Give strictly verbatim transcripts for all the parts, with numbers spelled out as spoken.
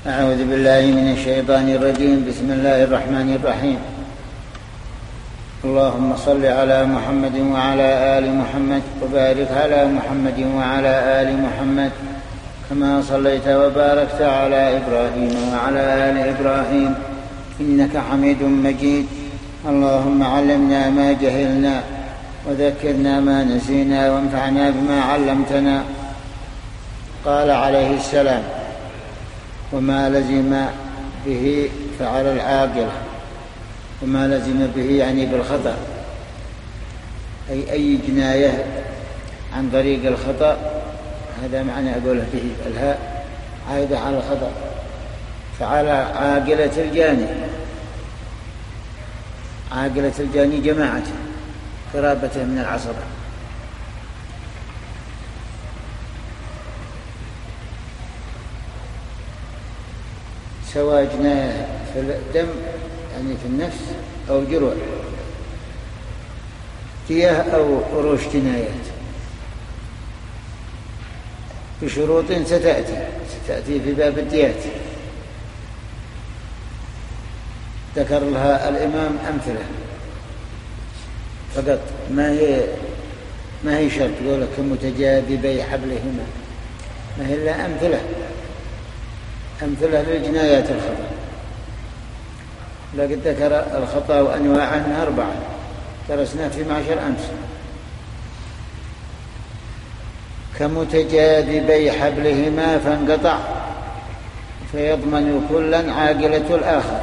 أعوذ بالله من الشيطان الرجيم. بسم الله الرحمن الرحيم. اللهم صل على محمد وعلى آل محمد وبارك على محمد وعلى آل محمد كما صليت وباركت على إبراهيم وعلى آل إبراهيم إنك حميد مجيد. اللهم علمنا ما جهلنا وذكرنا ما نسينا وانفعنا بما علمتنا. قال عليه السلام: وما لزم به فعلى العاقلة. وما لزم به يعني بالخطأ، أي أي جناية عن طريق الخطأ، هذا معنى أقوله به. الهاء عائدة على الخطأ. فعلى عاقلة الجاني، عاقلة الجاني جماعته قرابته من العصبة. سواء جناية في الدم يعني في النفس أو جروح، دية أو قروش جنايات، بشروط ستأتي ستأتي في باب الديات. ذكر لها الإمام أمثلة فقط، ما هي ما هي شرط يقول لك كمتجاذبي حبلهما، ما هي إلا أمثلة أمثلة للجنايات الخطأ. لقد ذكر الخطأ وأنواعه أربعة درسنا في معشر أمس. كمتجاذبي حبلهما فانقطع فيضمن كلا عاقلة الآخر.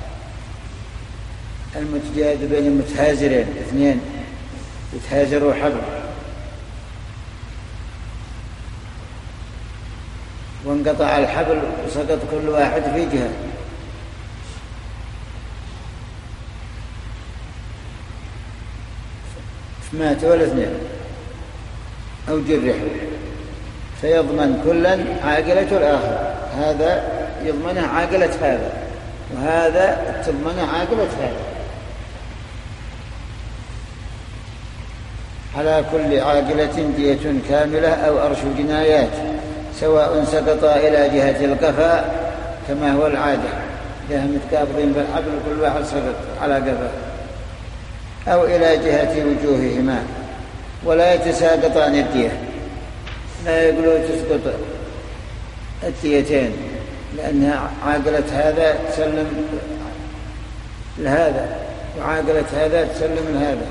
المتجاذبين المتهازرين اثنين يتهازروا حبل، وانقطع الحبل وسقط كل واحد في جهة، ماتوا الاثنين أو جرحوا، فيضمن كلا عاقلة الآخر. هذا يضمنه عاقلة هذا، وهذا تضمنه عاقلة هذا. على كل عاقلة دية كاملة أو أرش جنايات، سواء سقط إلى جهة القفا كما هو العادة، جهة متقابضين بالحبل كل واحد سقط على قفا، أو إلى جهة وجوههما، ولا يتساقطان الدية. لا يقولوا تسقط الديتين، لأنها عاقلة هذا تسلم لهذا وعاقلة هذا تسلم لهذا،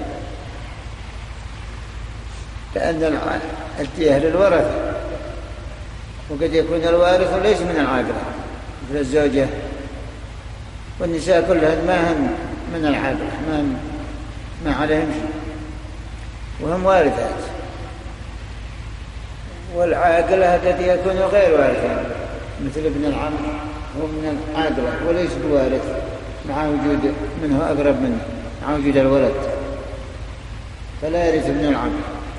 لأن الدية للورثة، وقد يكون الوارث ليس من العاقلة مثل الزوجة والنساء كلهن ما هم من العاقلة، ما, ما عليهم شيء وهم وارثات. والعاقلة قد يكون غير وارثة مثل ابن العم، هو من العاقلة وليس بوارث مع وجود منه أقرب منه، مع وجود الولد، فلا يرث ابن العم،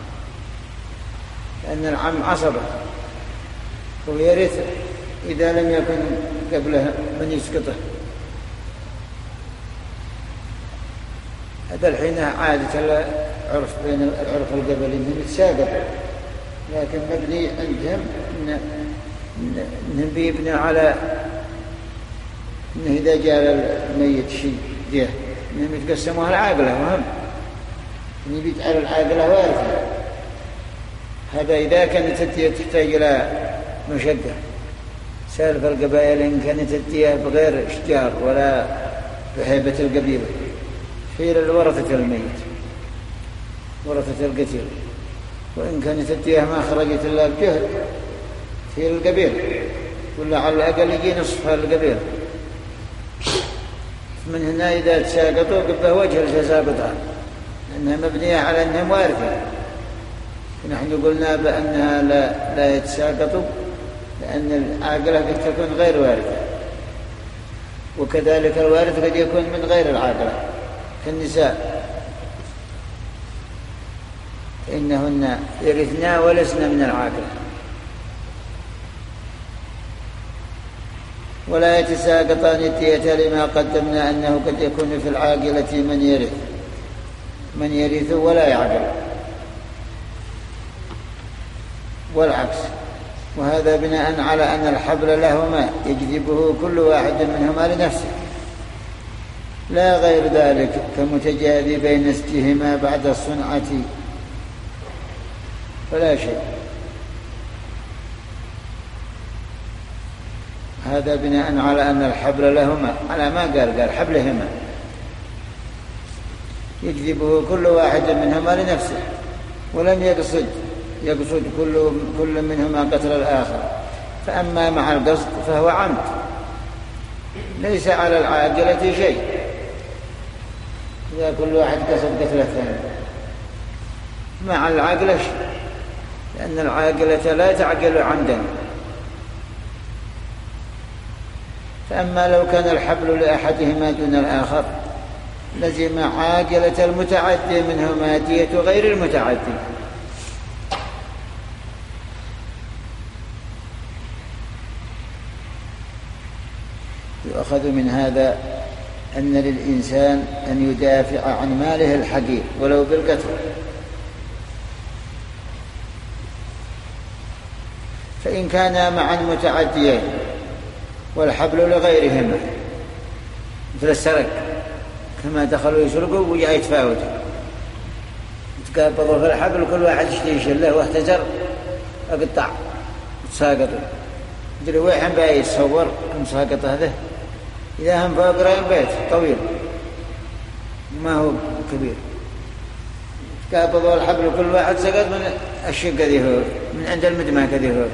لأن العم عصبة ويرث إذا لم يكن قبله من يسقطه. هذا الحين عادة العرف بين العرف القبلي من يتساقط، لكن مبني عندهم إنهم بيبنوا على إنه إذا جاء الميت شيء ديه إنهم يتقسموها العاقلة، وهم إن بيجعل العاقلة وارثة. هذا إذا كانت الدية تحتاج إلى مشقة. سالف القبائل إن كانت الدية بغير إشجار ولا بهيبة القبيلة في الورثة الميت، ورثة القتيل، وإن كانت الدية ما خرجت إلا بجهد في القبيلة، ولا على الأقل يجي نصفها القبيلة. من هنا إذا تساقطوا قبه وجه التساقطها، لأنها مبنية على أنهم وارثة. ونحن قلنا بأنها لا, لا يتساقطوا لأن العاقلة قد تكون غير وارثة، وكذلك الوارث قد يكون من غير العاقلة كالنساء، إنهن يرثنا ولسنا من العاقلة. ولا يتساقطان الدية لما قدمنا أنه قد يكون في العاقلة من يرث من يرث ولا يعقل، والعكس وهذا بناء على أن الحبل لهما يجذبه كل واحد منهما لنفسه، لا غير ذلك كمتجاذبين نسجهما بعد الصنعة فلا شيء. هذا بناء على أن الحبل لهما، على ما قال قال حبلهما يجذبه كل واحد منهما لنفسه، ولم يقصد يقصد كل كل منهما قتل الآخر. فأما مع القصد فهو عمد، ليس على العاقلة شيء إذا كل واحد قصد قتل الثاني، مع العاقلة شيء، لأن العاقلة لا تعقل عمدا. فأما لو كان الحبل لأحدهما دون الآخر لزم عاقلة المتعدي منهما دية غير المتعدي. يؤخذ من هذا أن للإنسان أن يدافع عن ماله الحقير ولو بالقتل، فإن كانا معا متعديين والحبل لغيرهما مثل السرق، كما دخلوا يسرقوا وجاء يتفاوتوا يتقابضوا في الحبل، كل واحد يشتري شله واحتجر أقطع تساقطوا، يدري وين بقى يتصور كم ساقط هذا، إذا هم فوق رأي البيت طويل ما هو كبير، يتقابضوا الحبل كل واحد سقط من الشق ذي هو، من عند المدمى كذي هو.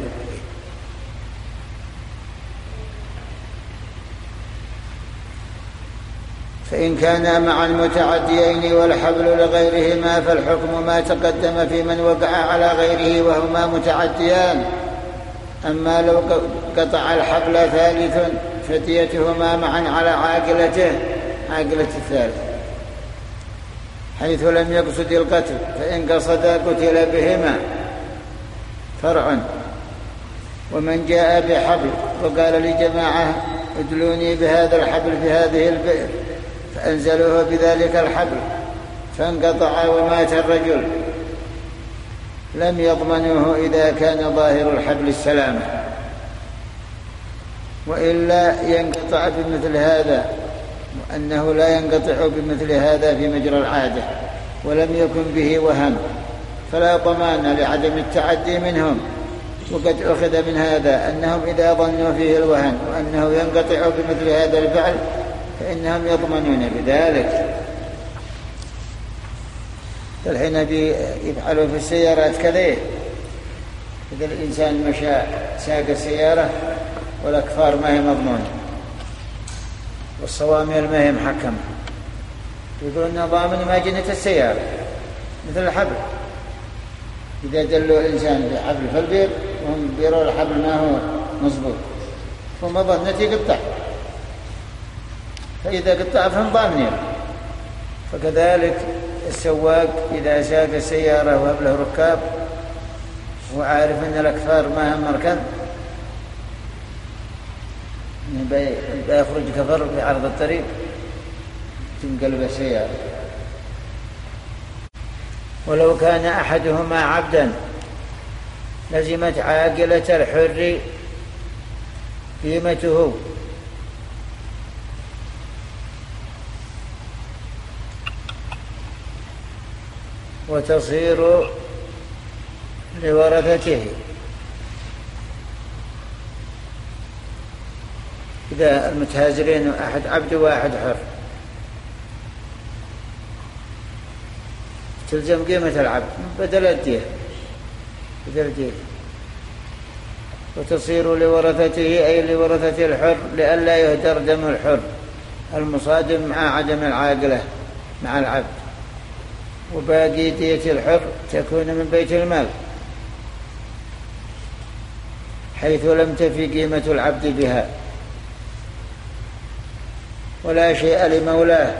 فإن كانا معا متعديين والحبل لغيرهما فالحكم ما تقدم في من وقع على غيره وهما متعديان. أما لو قطع الحبل ثالث فديتهما معا على عاقلته عاقلة الثالث، حيث لم يقصد القتل، فإن قصد قتل بهما فرع. ومن جاء بحبل وقال لجماعة ادلوني بهذا الحبل في هذه البئر، فأنزلوه بذلك الحبل فانقطع ومات الرجل، لم يضمنوه إذا كان ظاهر الحبل السلامة، وإلا ينقطع بمثل هذا، وأنه لا ينقطع بمثل هذا في مجرى العادة ولم يكن به وهم، فلا ضمان لعدم التعدي منهم. وقد أخذ من هذا أنهم إذا ظنوا فيه الوهن وأنه ينقطع بمثل هذا الفعل فإنهم يضمنون بذلك. فالحين يفعلوا في السيارات كذا، إذا الإنسان مشى ساق السيارة والأكفار ما هي مضمونة والصواميل ما هي محكمة، يقولون أنه ضامن ما جنة السيارة مثل الحبل. إذا دلوا الإنسان بحبل في البير وهم بيروا الحبل ما هو مضبوط فمظنة يقطع، فإذا قطع فهم ضامنين. فكذلك السواق إذا ساق السيارة وهبله ركاب وعارف أن الأكفار ما هم مركن بيخرج كفر في عرض الطريق تنقلب السيارة. ولو كان أحدهما عبدا لزمت عاقلة الحر قيمته، وتصير لورثته. إذا المتهاجرين أحد عبد واحد حر تلزم قيمة العبد بدل الدية بدل الدية، وتصير لورثته أي لورثة الحر لئلا يهدر دم الحر المصادم مع عدم العاقلة مع العبد. وباقي دية الحر تكون من بيت المال حيث لم تفي قيمة العبد بها، ولا شيء لمولاه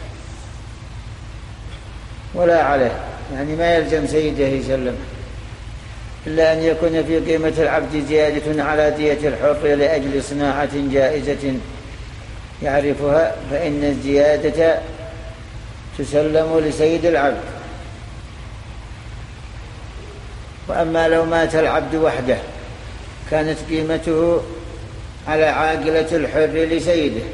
ولا عليه، يعني ما يلزم سيده يسلم، إلا أن يكون في قيمة العبد زيادة على دية الحر لأجل صناعة جائزة يعرفها، فإن الزيادة تسلم لسيد العبد. وأما لو مات العبد وحده كانت قيمته على عاقلة الحر لسيده،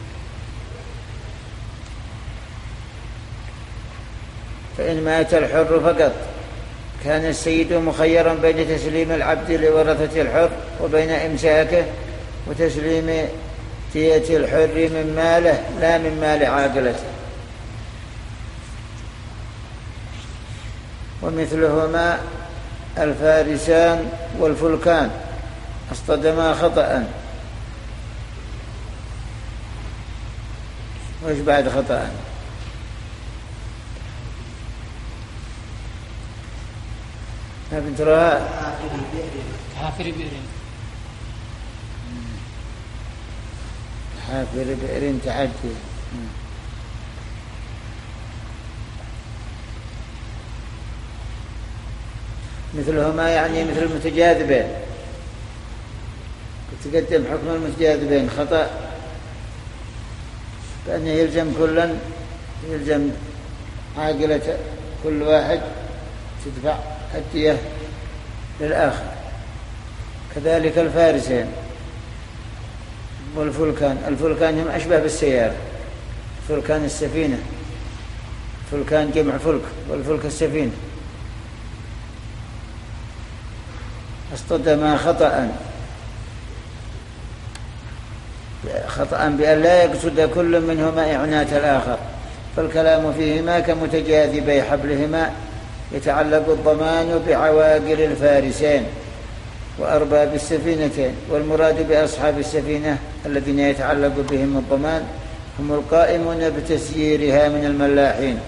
فإن مات الحر فقط كان السيد مخيرا بين تسليم العبد لورثة الحر وبين إمساكه وتسليم دية الحر من ماله لا من مال عاقلته. ومثلهما الفارسان والفلكان اصطدما خطأ. وإيش بعد خطأ؟ ما بنترها حافر بئر. حافر بئر تعدي. مثلهما يعني مثل المتجاذبين، تقدم حكم المتجاذبين خطأ، فإنه يلزم كلا يلزم عاقلة كل واحد تدفع الدية للآخر. كذلك الفارسين والفلكان. الفلكان هم أشبه بالسيارة، فلكان السفينة، فلكان جمع فلك، والفلك السفينة. اصطدما خطأ خطأ بأن لا يقصد كل منهما إعنات الآخر، فالكلام فيهما كمتجاذبي حبلهما يتعلق الضمان بعواقل الفارسين وأرباب السفينتين، والمراد بأصحاب السفينة الذين يتعلق بهم الضمان هم القائمون بتسييرها من الملاحين.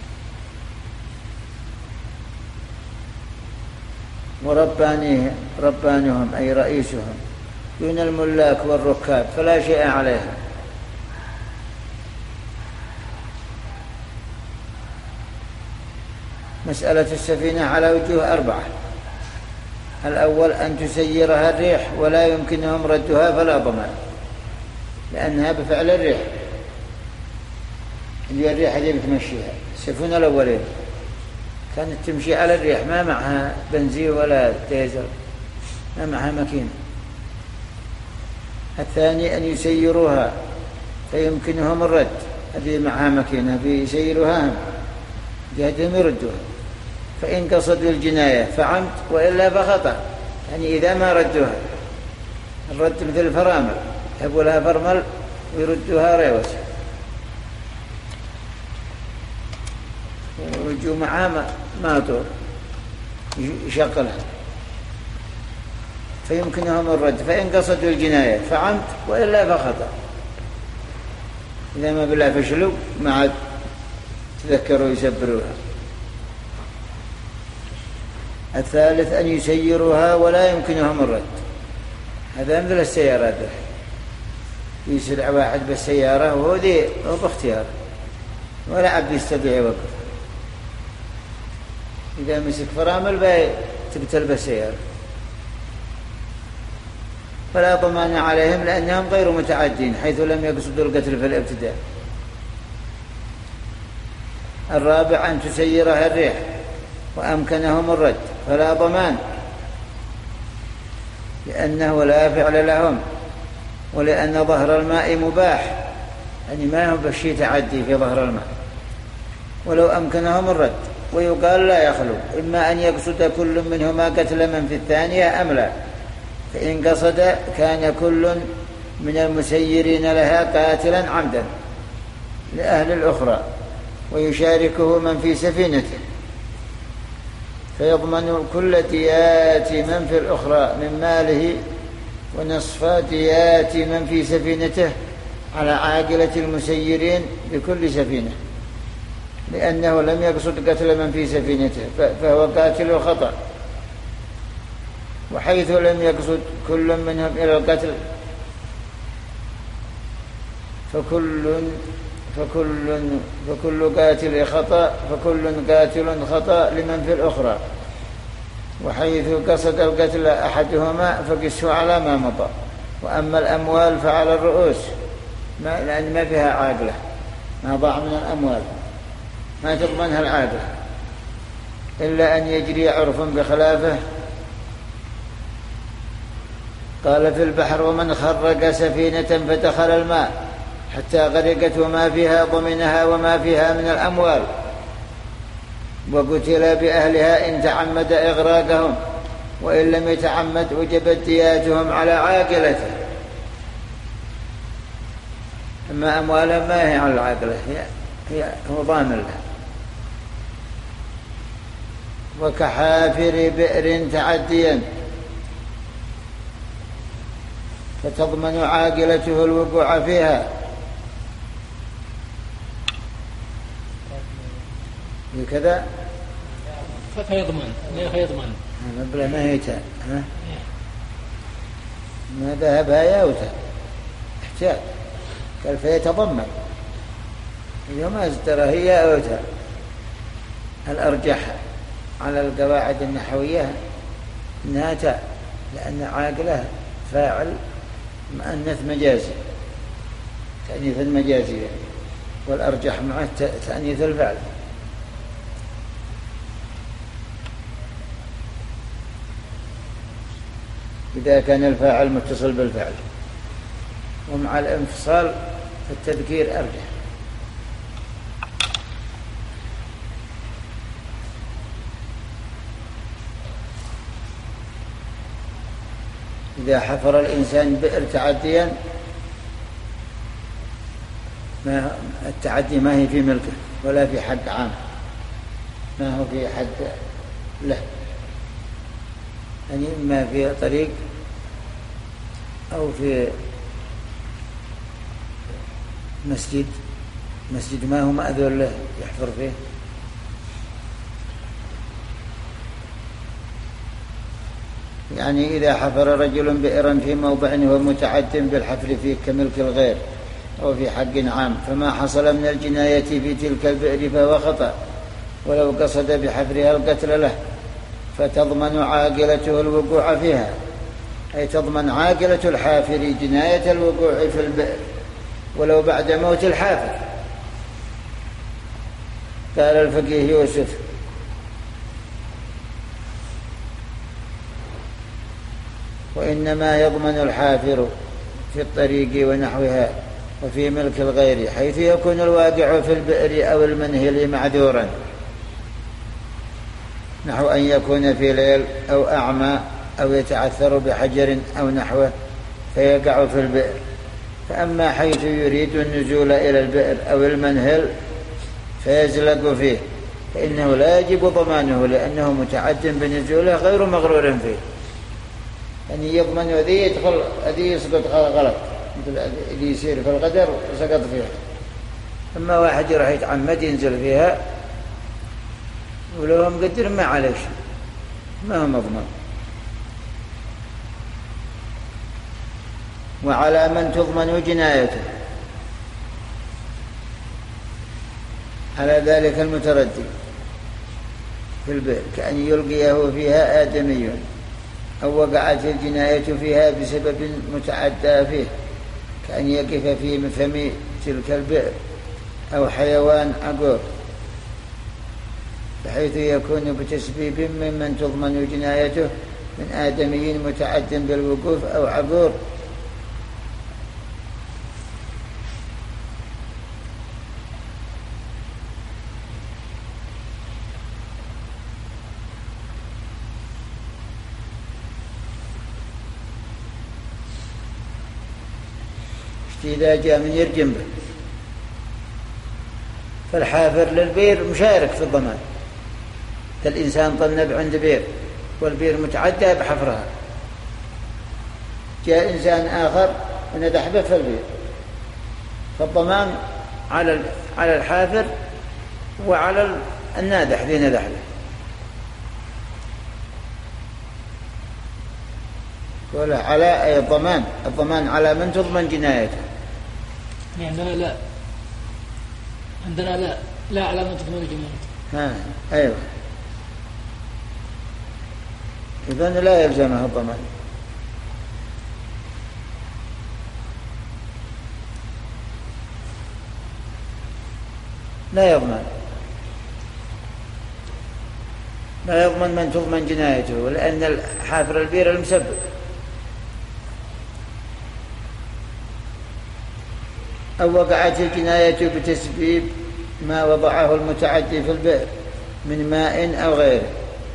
وربانهم ربانهم أي رئيسهم دون الملاك والركاب فلا شيء عليهم. مسألة السفينة على وجوه أربعة. الأول أن تسيرها الريح ولا يمكنهم ردها فلا ضمان، لأنها بفعل الريح، اللي الريح اللي بتمشيها. السفينة الأولين كانت تمشي على الريح، ما معها بنزين ولا ديزل، ما معها ماكينة. الثاني أن يسيروها فيمكنهم الرد، هذه معها ماكينة بيسيروها هم جهدهم يردوها، فإن قصدوا الجناية فعمد وإلا فخطأ. يعني إذا ما ردوها الرد مثل الفرامل، يحبوا لها فرمل ويردوها ريوس، ويجوا معها ماطور يشغلها، فيمكنهم الرد. فإن قصدوا الجناية فعمد وإلا فخطأ. إذا ما بالله فشلوا ما عاد تذكروا يسبروها. الثالث أن يسيروها ولا يمكنهم الرد. هذا مثل السيارات، يسرع واحد بالسيارة وهو ذي هو باختيار ولا عبد يستطيع يوقف. إذا مسك فرامل باي تقتل بالسيارة، فلا ضمان عليهم لأنهم غير متعدين حيث لم يقصدوا القتل في الابتداء. الرابع أن تسيرها الريح وأمكنهم الرد فلا ضمان، لأنه لا فعل لهم، ولأن ظهر الماء مباح، يعني ما هو بشي تعدي في ظهر الماء. ولو أمكنهم الرد، ويقال لا يخلو، إما أن يقصد كل منهما قتل من في الثانية أم لا. فإن قصد كان كل من المسيرين لها قاتلا عمدا لأهل الأخرى ويشاركه من في سفينته، فيضمن كل ديات من في الأخرى من ماله ونصف ديات من في سفينته على عاقلة المسيرين بكل سفينة، لأنه لم يقصد قتل من في سفينته فهو قاتل خطأ. وحيث لم يقصد كل منهم إلى القتل فكل فكل فكل قاتل خطأ فكل قاتل خطأ لمن في الأخرى. وحيث قصد القتل أحدهما فقسه على ما مضى. وأما الأموال فعلى الرؤوس، ما لأن ما فيها عاقلة، ما ضاع من الأموال ما تضمنها العاقلة إلا أن يجري عرف بخلافه قال في البحر ومن خرق سفينة فدخل الماء حتى غرقت وما فيها ضمنها وما فيها من الأموال وقتل بأهلها إن تعمد إغراقهم وإن لم يتعمد وجبت دياتهم على عاقلته. أما أموالها ما هي على العاقلة، هي, هي هو ضامن لها. وكحافر بئر تعديا فتضمن عاقلته الوقوع فيها هكذا فيضمن لا فيضمن بلا ما هي تاء ما ذهب هيا وتاء احتاج قال فيتضمن اليوم أزدر هي أو تاء. الأرجح على القواعد النحوية أنها تاء لأن عاقلة فاعل مؤنث مجازي تأنيث المجازي والأرجح معه تأنيث الفعل. إذا كان الفاعل متصل بالفعل ومع الانفصال فالتذكير أرجح. إذا حفر الإنسان بئر تعديا ما التعدي ما هي في ملكه ولا في حد عام، ما هو في حد له، يعني إما في طريق أو في مسجد مسجد ما هو مأذون له يحفر فيه. يعني إذا حفر رجل بئرا في موضع هو متعد بالحفر فيه كملك الغير أو في حق عام فما حصل من الجناية في تلك البئر فهو خطأ ولو قصد بحفرها القتل له فتضمن عاقلته الوقوع فيها، أي تضمن عاقلة الحافر جناية الوقوع في البئر ولو بعد موت الحافر. قال الفقيه يوسف وإنما يضمن الحافر في الطريق ونحوها وفي ملك الغير حيث يكون الواقع في البئر أو المنهل معذورا، نحو أن يكون في ليل أو أعمى أو يتعثر بحجر أو نحوه فيقع في البئر. فأما حيث يريد النزول إلى البئر أو المنهل فيزلق فيه فإنه لا يجب ضمانه لأنه متعد بنزوله غير مغرور فيه، يعني يضمن ذي يدخل ذي يسقط غلط مثل ذي يسير في القدر سقط فيها. أما واحد يروح يتعمد ينزل فيها ولو مقدر ما عليه شيء ما هو مضمن. وعلى من تضمن جنايته على ذلك المتردي في البئر كأن يلقيه فيها آدمي أو وقعت الجناية فيها بسبب متعدى فيه كأن يقف في فم تلك البئر أو حيوان عقور بحيث يكون بتسبيب ممن تضمن جنايته من آدمي متعد بالوقوف أو عقور. إذا جاء من يرجم به فالحافر للبير مشارك في الضمان. الإنسان طنب عند بير والبير متعدى بحفرها، جاء إنسان آخر وندح به في البير فالضمان على على الحافر وعلى النادح ذي ندح به. ولا على أي الضمان الضمان على من تضمن جنايته. عندنا لا عندنا لا لا على من تضمن جنايته. ها أيوة إذن لا يلزمه الضمان. لا يضمن لا يضمن من تضمن جنايته لأن حافر البير المسبب أو وقعت الجناية بتسبيب ما وضعه المتعدي في البئر من ماء أو غيره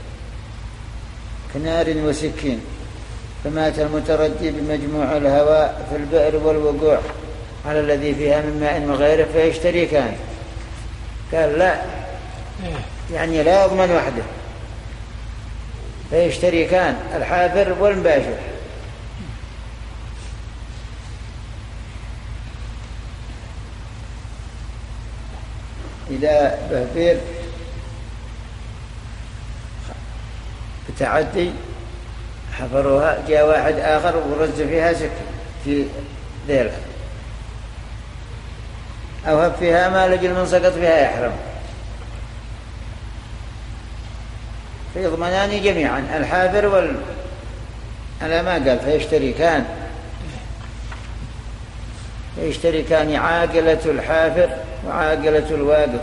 كنار وسكين، فمات المتردي بمجموع الهواء في البئر والوقوع على الذي فيها من ماء وغيره فيشتركان. قال لا، يعني لا يضمن وحده، فيشتركان الحافر والمباشر. إذا بهبير بتعدي حفروها، جاء واحد آخر ورز فيها سكين في ذيلها أو هب فيها ما لجل من سقط فيها يحرم، فيضمنان جميعا الحافر وال على ما قال فيشتركان فيشتركان عاقلة الحافر وعاقلة الواقف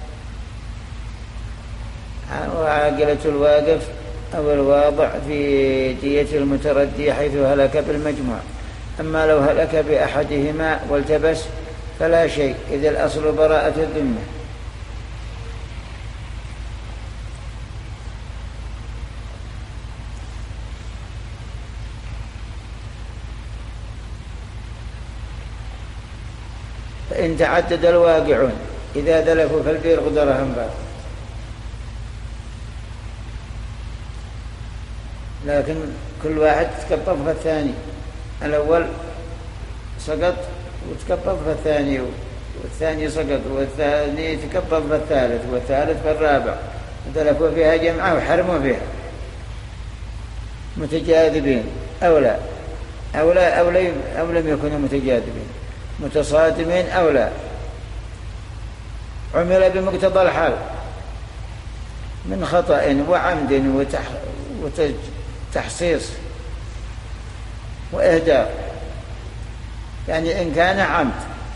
وعاقلة الواقف أو الواضع في دية المتردي حيث هلك بالمجموع. أما لو هلك بأحدهما والتبس فلا شيء، إذ الأصل براءة الذمة. فإن تعدد الواقعون إذا دلفوا في البئر قدرهم بعض، لكن كل واحد تكبب في الثاني، الأول سقط وتكبب في الثاني، والثاني سقط والثاني تكبب في الثالث والثالث في الرابع، دلفوا فيها جمعة وحرموا فيها متجاذبين أو لا أو لا أو, لا أو لم يكونوا متجاذبين متصادمين أو لا. عمل بمقتضى الحال من خطأ وعمد وتحصيص وإهدار، يعني إن كان عمد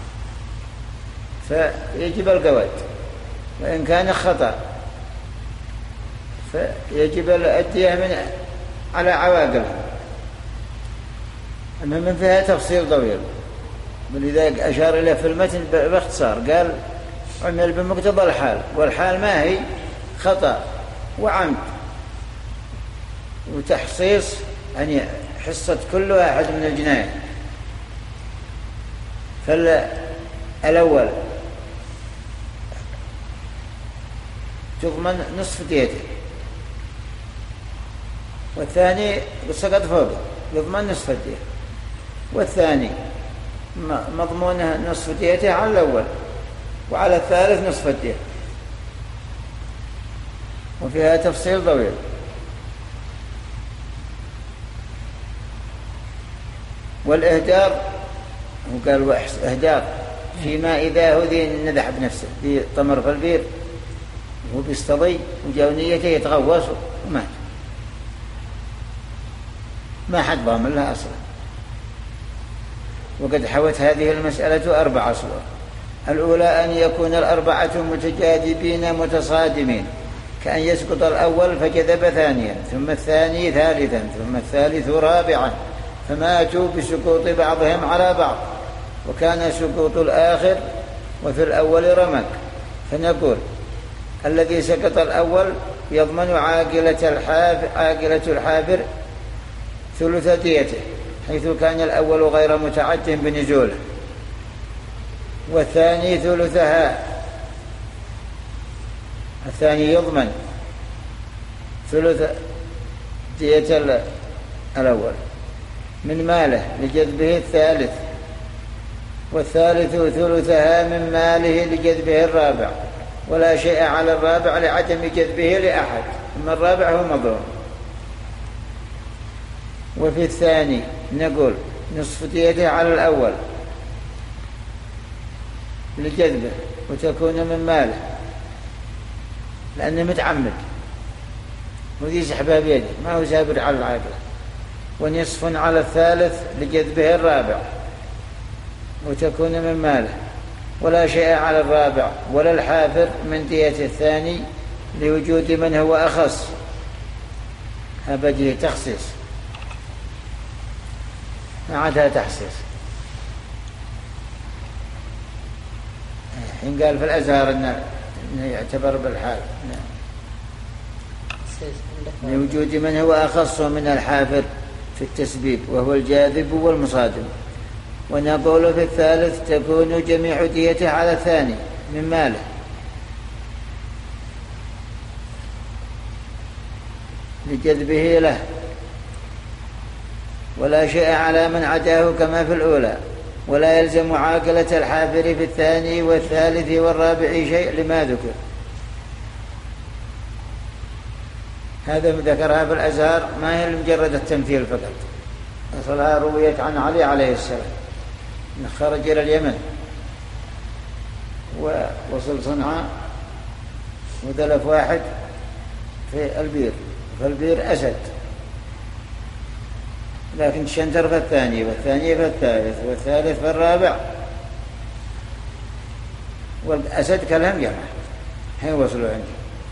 فيجب القود، وإن كان خطأ فيجب الأدية من على عواقلها. أما من فيها تفصيل طويل، ولذلك أشار إليه في المتن باختصار، قال عمل بمقتضى الحال، والحال ما هي؟ خطأ وعمد وتحصيص، يعني حصة كل واحد من الجناية. فالأول تضمن نصف ديته، والثاني سقط فوقه يضمن نصف الدية، والثاني مضمونه نصف ديته على الأول، وعلى الثالث نصف الدية، وفيها تفصيل طويل. والإهدار وقال إهدار فيما إذا هذي ندح بنفسه بطمر في البير وهو بيستضي وجاونيته يتغوص ومات، ما حد ضامن لها أصلا. وقد حوت هذه المسألة أربع صور. الأولى أن يكون الأربعة متجاذبين متصادمين، كأن يسقط الأول فجذب ثانيا، ثم الثاني ثالثا، ثم الثالث رابعا، فماتوا بسقوط بعضهم على بعض، وكان سقوط الآخر وفي الأول رمك. فنقول الذي سقط الأول يضمن عاقلة الحافر, عاقلة الحافر ثلث ديته، حيث كان الأول غير متعد بنزوله، والثاني ثلثها. الثاني يضمن ثلث دية الأول من ماله لجذبه الثالث، والثالث ثلثها من ماله لجذبه الرابع، ولا شيء على الرابع لعدم جذبه لأحد، أما الرابع هو مضروب. وفي الثاني نقول نصف ديته على الأول لجذبه، وتكون من ماله لأنه متعمد وذي سحبها بيده ما هو سابر على العاقلة. ونصف على الثالث لجذبه الرابع، وتكون من ماله، ولا شيء على الرابع ولا الحافر من دية الثاني لوجود من هو أخص، أبجه تخصيص ما عادها تحصيص. حين قال في الأزهار أنه يعتبر بالحال لوجود من هو أخص من الحافر في التسبيب وهو الجاذب والمصادم. ونقول في الثالث تكون جميع ديته على الثاني من ماله لجذبه له، ولا شيء على من عداه كما في الأولى، ولا يلزم عاقلة الحافر في الثاني والثالث والرابع شيء لما ذكر. هذا ذكرها في الأزهار، ما هي مجرد التمثيل فقط، أصلها رويت عن علي عليه السلام أنه خرج إلى اليمن ووصل صنعاء ودلف واحد في البير، فالبير أسد، لكن شنتر في الثاني والثاني في الثالث والثالث في الرابع، والأسد كلهم جمع حين وصلوا عنده.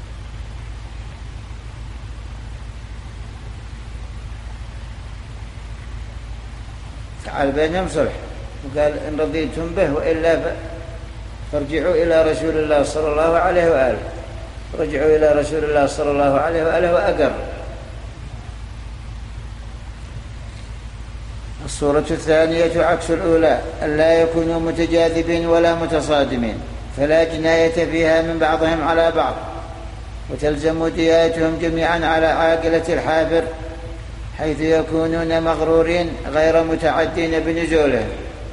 فعل بينهم صلح وقال إن رضيتم به وإلا فارجعوا إلى رسول الله صلى الله عليه وآله. رجعوا إلى رسول الله صلى الله عليه وآله وأقر. الصورة الثانية عكس الأولى، ألا يكونوا متجاذبين ولا متصادمين، فلا جناية فيها من بعضهم على بعض، وتلزم دياتهم جميعا على عاقلة الحافر حيث يكونون مغرورين غير متعدين بنزولهم.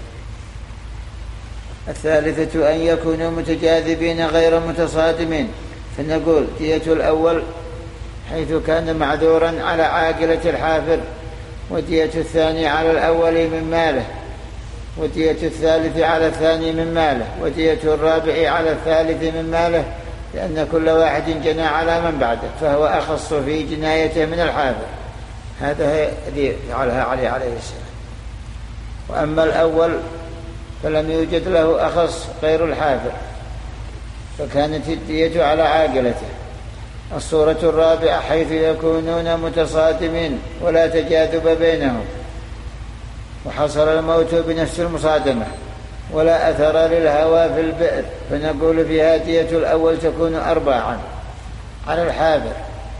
الثالثة أن يكونوا متجاذبين غير متصادمين، فنقول دية الأول حيث كان معذورا على عاقلة الحافر، ودية الثاني على الأول من ماله، ودية الثالث على الثاني من ماله، ودية الرابع على الثالث من ماله، لأن كل واحد جنى على من بعده فهو أخص في جنايته من الحافر. هذا الذي فعلها علي عليه السلام. وأما الأول فلم يوجد له أخص غير الحافر، فكانت الدية على عاقلته. الصورة الرابعة حيث يكونون متصادمين ولا تجاذب بينهم، وحصل الموت بنفس المصادمة ولا أثر للهوى في البئر، فنقول فيها دية الأول تكون أرباعا على الحافر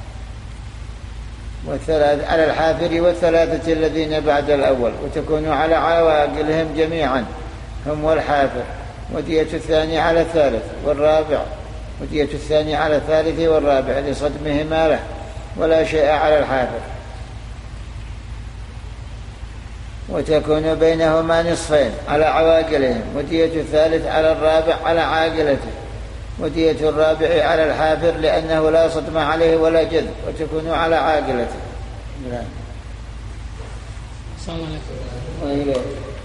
والثلاث على الحافر والثلاثة الذين بعد الأول، وتكون على عواقلهم جميعا هم والحافر، ودية الثاني على الثالث والرابع، ودية الثاني على الثالث والرابع لصدمهما له، ولا شيء على الحافر. وتكون بينهما نصفين على عواقلهم، ودية الثالث على الرابع على عاقلته، ودية الرابع على الحافر لأنه لا صدم عليه ولا جذب، وتكون على عاقلته. السلام عليكم. وإليه